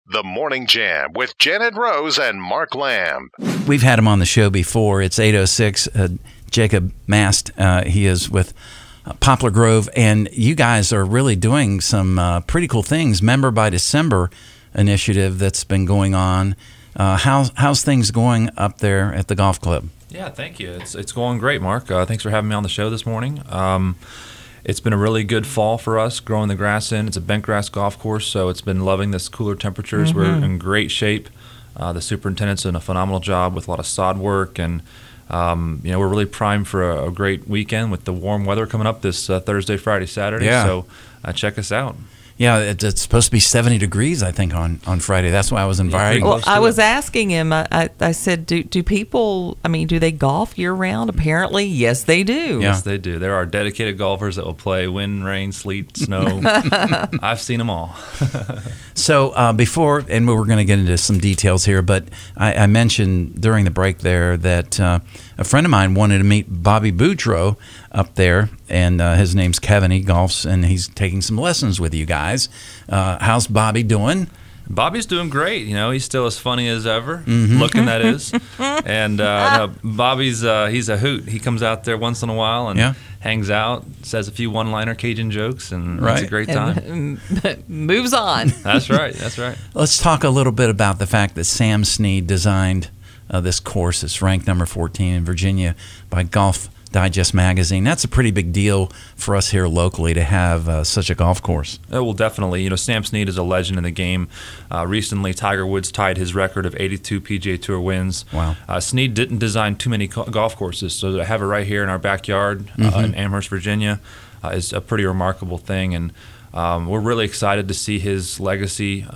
The Morning Jam with Janet Rose and Mark Lamb. We've had him on the show before. It's 8:06. Jacob Mast. He is with Poplar Grove, and you guys are really doing some pretty cool things. Member by December initiative that's been going on. How's things going up there at the golf club? Yeah, thank you. It's going great, Mark. Thanks for having me on the show this morning. It's been a really good fall for us, growing the grass in. It's a bent grass golf course, so it's been loving this cooler temperatures. Mm-hmm. We're in great shape. The superintendent's done a phenomenal job with a lot of sod work, and we're really primed for a great weekend with the warm weather coming up this Thursday, Friday, Saturday. Yeah. So check us out. Yeah, it's supposed to be 70 degrees, I think, on Friday. That's why I was inviting. Yeah, well, I was asking him, I said, do people, do they golf year-round? Apparently, yes, they do. Yeah. Yes, they do. There are dedicated golfers that will play wind, rain, sleet, snow. I've seen them all. So before, and we're going to get into some details here, but I mentioned during the break there that a friend of mine wanted to meet Bobby Boudreaux up there, and his name's Kevin. He golfs, and he's taking some lessons with you guys. How's Bobby doing? Bobby's doing great. He's still as funny as ever, looking that is. And Bobby's he's a hoot. He comes out there once in a while and hangs out, says a few one-liner Cajun jokes, and it's a great time. Moves on. That's right. That's right. Let's talk a little bit about the fact that Sam Snead designed this course. It's ranked number 14 in Virginia by Golf Digest magazine. That's a pretty big deal for us here locally to have such a golf course. Well, definitely. Sam Snead is a legend in the game. Recently, Tiger Woods tied his record of 82 PGA Tour wins. Wow. Snead didn't design too many golf courses, so to have it right here in our backyard in Amherst, Virginia, is a pretty remarkable thing. And we're really excited to see his legacy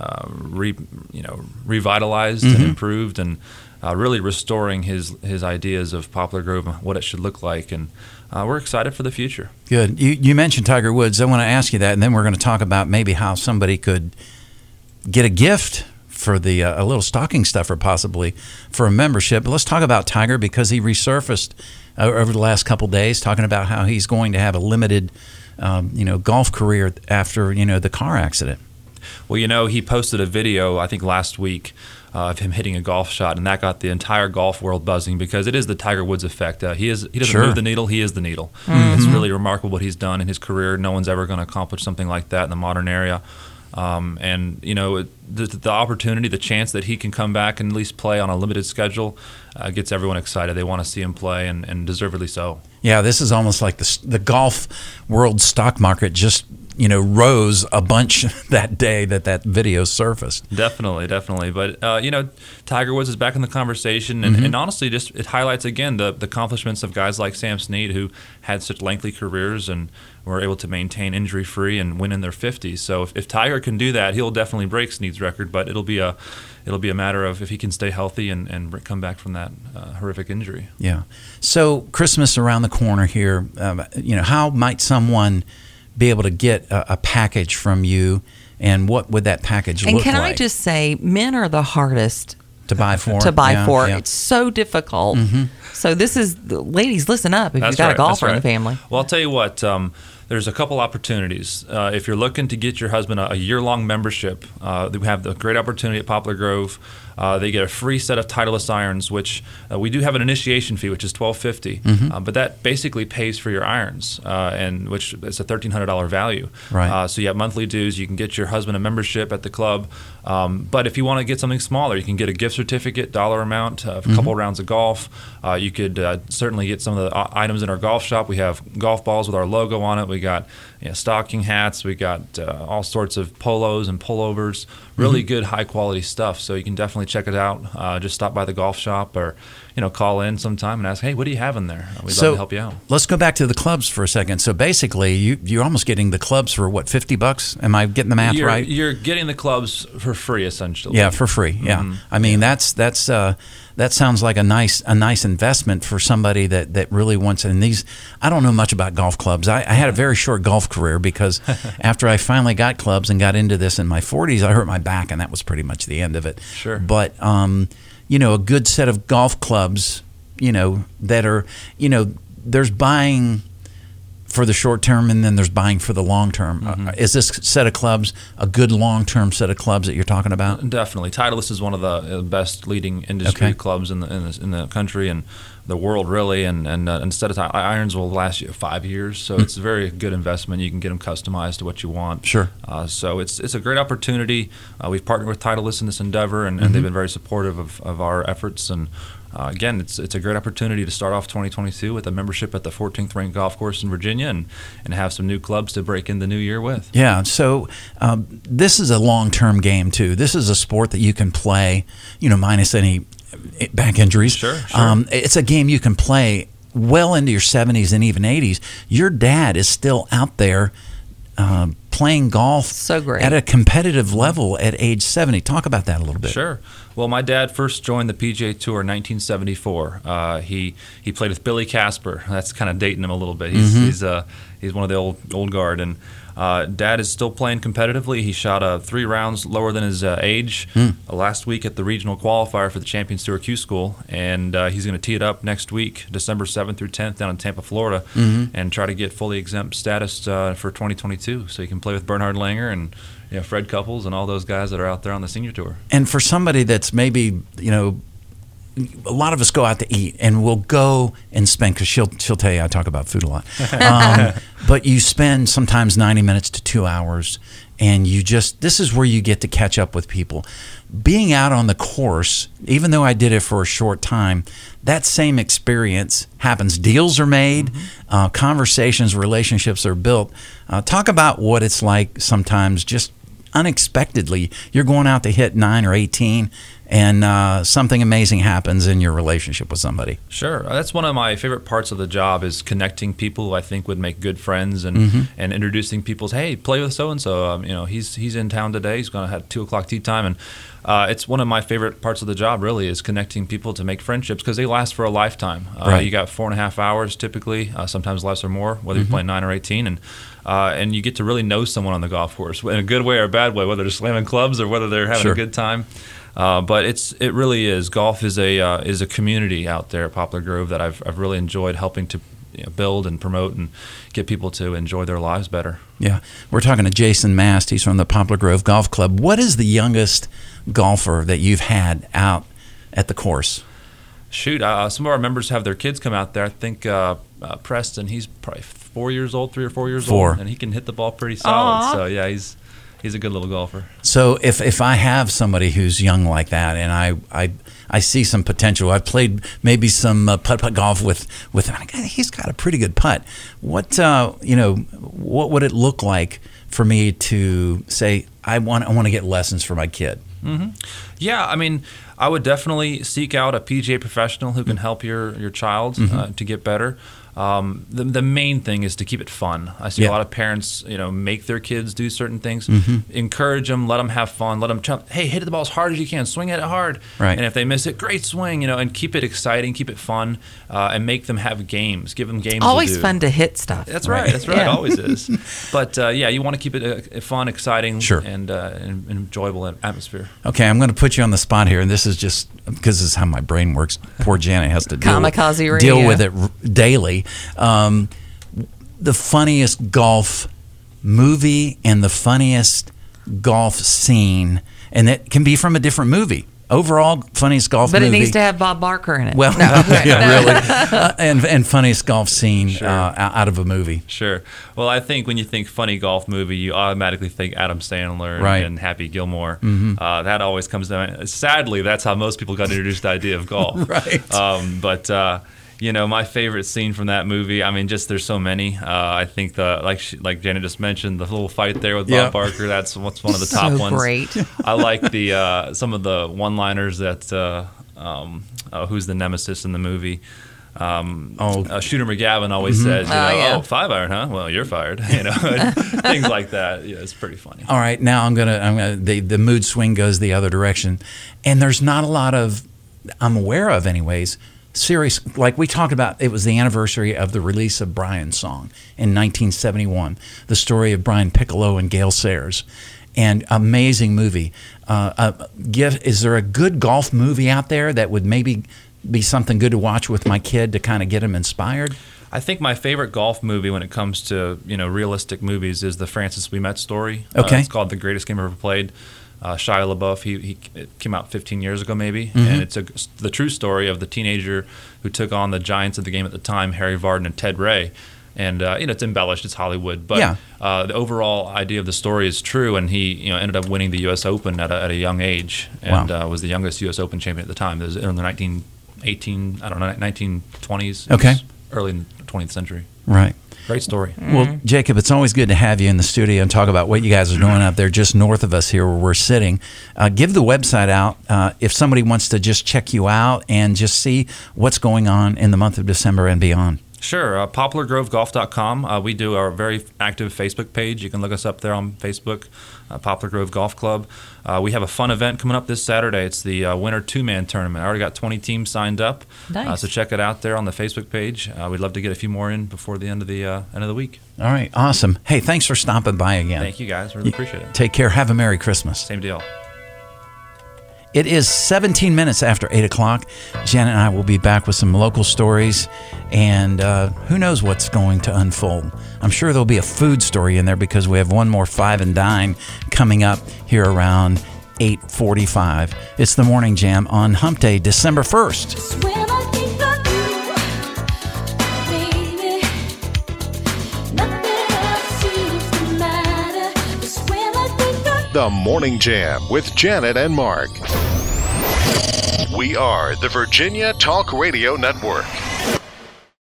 revitalized and improved, and really restoring his ideas of Poplar Grove and what it should look like. And we're excited for the future. Good. You mentioned Tiger Woods. I want to ask you that, and then we're going to talk about maybe how somebody could get a gift for the a little stocking stuffer possibly for a membership. But let's talk about Tiger, because he resurfaced over the last couple days talking about how he's going to have a limited golf career after the car accident. Well, he posted a video, I think last week, of him hitting a golf shot, and that got the entire golf world buzzing, because it is the Tiger Woods effect. He doesn't move the needle; he is the needle. It's really remarkable what he's done in his career. No one's ever going to accomplish something like that in the modern era. The opportunity, the chance that he can come back and at least play on a limited schedule gets everyone excited. They want to see him play, and deservedly so. Yeah, this is almost like the golf world stock market just rose a bunch that day that video surfaced. Definitely. But, Tiger Woods is back in the conversation. And honestly, just it highlights, again, the accomplishments of guys like Sam Snead, who had such lengthy careers and were able to maintain injury-free and win in their 50s. So if Tiger can do that, he'll definitely break Snead's record. But it'll be a matter of if he can stay healthy and come back from that horrific injury. Yeah. So Christmas around the corner here. How might someone be able to get a package from you, and what would that package look like? And can I just say, men are the hardest to buy for. Yeah. It's so difficult. So this is, ladies, listen up if you've got a golfer in the family. Well, I'll tell you what, there's a couple opportunities. If you're looking to get your husband a year-long membership, we have the great opportunity at Poplar Grove. They get a free set of Titleist irons, which we do have an initiation fee, which is $1,250. But that basically pays for your irons, and which is a $1,300 value. Right. So you have monthly dues. You can get your husband a membership at the club. But if you want to get something smaller, you can get a gift certificate, dollar amount, a couple rounds of golf. You could certainly get some of the items in our golf shop. We have golf balls with our logo on it. We got stocking hats. We got all sorts of polos and pullovers. Really good, high-quality stuff. So you can definitely check it out. Just stop by the golf shop, or call in sometime and ask, hey, what do you have in there? We'd love to help you out. Let's go back to the clubs for a second. So basically, you're almost getting the clubs for, what, $50? Am I getting the math right? You're getting the clubs for free, essentially. Yeah, for free. Yeah. I mean, that sounds like a nice investment for somebody that really wants it. And these, I don't know much about golf clubs. I had a very short golf career, because after I finally got clubs and got into this in my 40s, I hurt my back, and that was pretty much the end of it. Sure. But a good set of golf clubs, that are, there's buying for the short term, and then there's buying for the long term. Is this set of clubs a good long-term set of clubs that you're talking about? Definitely. Titleist is one of the best leading industry clubs in the country and the world, really. And instead of irons will last you 5 years, so it's a very good investment. You can get them customized to what you want. Sure. So it's a great opportunity. We've partnered with Titleist in this endeavor, and they've been very supportive of our efforts. And again, it's a great opportunity to start off 2022 with a membership at the 14th ranked golf course in Virginia, and have some new clubs to break in the new year with. Yeah, so this is a long-term game too. This is a sport that you can play, minus any back injuries. Sure. It's a game you can play well into your 70s and even 80s. Your dad is still out there playing golf so great at a competitive level at age 70. Talk about that a little bit. Sure. Well, my dad first joined the PGA Tour in 1974. He played with Billy Casper. That's kind of dating him a little bit. He's one of the old guard, and Dad is still playing competitively. He shot 3 rounds lower than his age last week at the regional qualifier for the Champions Tour Q School, and he's going to tee it up next week, December 7th through 10th, down in Tampa, Florida, and try to get fully exempt status for 2022, so he can play with Bernhard Langer and Fred Couples and all those guys that are out there on the senior tour. And for somebody that's maybe a lot of us go out to eat, and we'll go and spend, because she'll tell you I talk about food a lot, but you spend sometimes 90 minutes to 2 hours, and this is where you get to catch up with people. Being out on the course, even though I did it for a short time, that same experience happens. Deals are made, conversations, relationships are built. Talk about what it's like sometimes, just unexpectedly, you're going out to hit 9 or 18, and something amazing happens in your relationship with somebody. Sure. That's one of my favorite parts of the job, is connecting people who I think would make good friends, and introducing people. Hey, play with so-and-so. He's in town today. He's going to have 2 o'clock tea time. And it's one of my favorite parts of the job, really, is connecting people to make friendships, because they last for a lifetime. Right. You got 4.5 hours typically, sometimes less or more, whether you're playing 9 or 18. And you get to really know someone on the golf course, in a good way or a bad way, whether they're slamming clubs or whether they're having a good time. But it really is. Golf is a community out there at Poplar Grove that I've really enjoyed helping to build and promote and get people to enjoy their lives better. Yeah. We're talking to Jason Mast. He's from the Poplar Grove Golf Club. What is the youngest golfer that you've had out at the course? Shoot, some of our members have their kids come out there. I think Preston, he's probably 4 years old, 3 or 4 years old, and he can hit the ball pretty solid. Aww. So yeah, he's a good little golfer. So if I have somebody who's young like that, and I see some potential, I've played maybe some putt-putt golf with he's got a pretty good putt. What what would it look like for me to say I want to get lessons for my kid? Yeah, I mean, I would definitely seek out a PGA professional who can help your child to get better. The main thing is to keep it fun. I see a lot of parents, make their kids do certain things. Encourage them, let them have fun, let them jump. Hey, hit the ball as hard as you can, swing at it hard. Right. And if they miss it, great swing. And keep it exciting, keep it fun, and make them have games. Give them games. Always to do. fun to hit stuff. That's right. That's right. Yeah. It always is. But you want to keep it fun, exciting, and enjoyable atmosphere. Okay, I'm going to put you on the spot here, and this is just because this is how my brain works. Poor Janet has to deal with it daily. The funniest golf movie and the funniest golf scene, and it can be from a different movie. Overall, funniest golf movie. But it needs to have Bob Barker in it. Well, really. And funniest golf scene out of a movie. Sure. Well, I think when you think funny golf movie, you automatically think Adam Sandler and Happy Gilmore. That always comes down. Sadly, that's how most people got introduced to the idea of golf. Right. But my favorite scene from that movie, I mean, just there's so many. I think like Janet just mentioned, the little fight there with Bob Barker, that's what's one of the top ones. Great. I like the some of the one-liners that who's the nemesis in the movie. Shooter McGavin always says, 5-iron, huh? Well, you're fired. Things like that. Yeah, it's pretty funny. All right, now I'm gonna the mood swing goes the other direction, and there's not a lot of, I'm aware of anyways, serious, like we talked about. It was the anniversary of the release of Brian's song in 1971, the story of Brian Piccolo and Gale Sayers, and amazing movie. Is there a good golf movie out there that would maybe be something good to watch with my kid to kind of get him inspired? I think my favorite golf movie when it comes to realistic movies is the Francis Ouimet story. Okay. It's called The Greatest Game Ever Played. Shia LaBeouf, it came out 15 years ago maybe, Mm-hmm. and it's the true story of the teenager who took on the giants of the game at the time, Harry Vardon and Ted Ray. And it's embellished, it's Hollywood, but Yeah. The overall idea of the story is true. And he ended up winning the U.S. Open at a young age, and Wow. was the youngest U.S. Open champion at the time. It was in the 1920s. Okay. Early in the 20th century. Right. Great story. Well, Jacob, it's always good to have you in the studio and talk about what you guys are doing up there just north of us here where we're sitting. Give the website out if somebody wants to just check you out and just see what's going on in the month of December and beyond. Sure. PoplarGroveGolf.com. We do our very active Facebook page. You can look us up there on Facebook, Poplar Grove Golf Club. We have a fun event coming up this Saturday. It's the Winter Two-Man Tournament. I already got 20 teams signed up. Nice. So check it out there on the Facebook page. We'd love to get a few more in before the end of the week. All right. Awesome. Hey, thanks for stopping by again. Thank you, guys. Really appreciate it. Take care. Have a Merry Christmas. Same deal. It is 17 minutes after 8 o'clock. Janet and I will be back with some local stories, and who knows what's going to unfold. I'm sure there'll be a food story in there because we have one more Five and Dine coming up here around 8:45. It's the Morning Jam on Hump Day, December 1st. When I think of you, baby, nothing else seems to matter. Just when I think of The Morning Jam with Janet and Mark. We are the Virginia Talk Radio Network.